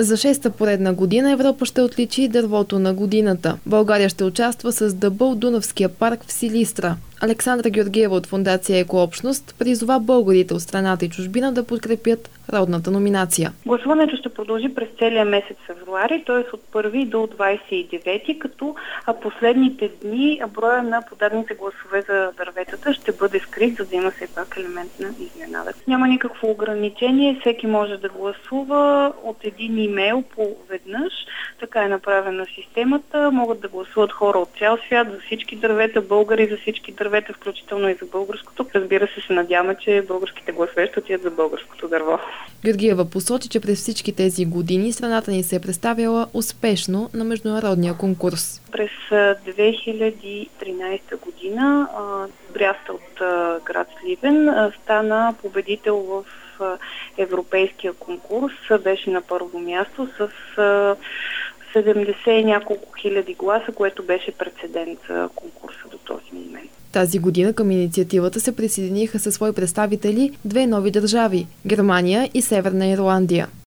За 6-та поредна година Европа ще отличи дървото на годината. България ще участва с дъбъл Дунавския парк в Силистра. Александра Георгиева от фондация Екообщност призова българите от страната и чужбина да подкрепят родната номинация. Гласуването ще продължи през целия месец февруари, т.е. от 1 до 29, като последните дни броя на подадените гласове за дърветата ще бъде скрит, за да има все пак елемент на изненада. Няма никакво ограничение, всеки може да гласува от един имейл по веднъж. Така е направена системата. Могат да гласуват хора от цял свят за всички дървета, българи за всички дървета, включително и за българското. Разбира се, надяваме, че българските гласове ще отидат за българското дърво. Георгиева посочи, че през всички тези години страната ни се е представяла успешно на международния конкурс. През 2013 година Бряста от град Сливен стана победител в европейския конкурс. Беше на първо място с 70 и няколко хиляди гласа, което беше прецедент за конкурса до този момент. Тази година към инициативата се присъединиха със свои представители две нови държави – Германия и Северна Ирландия.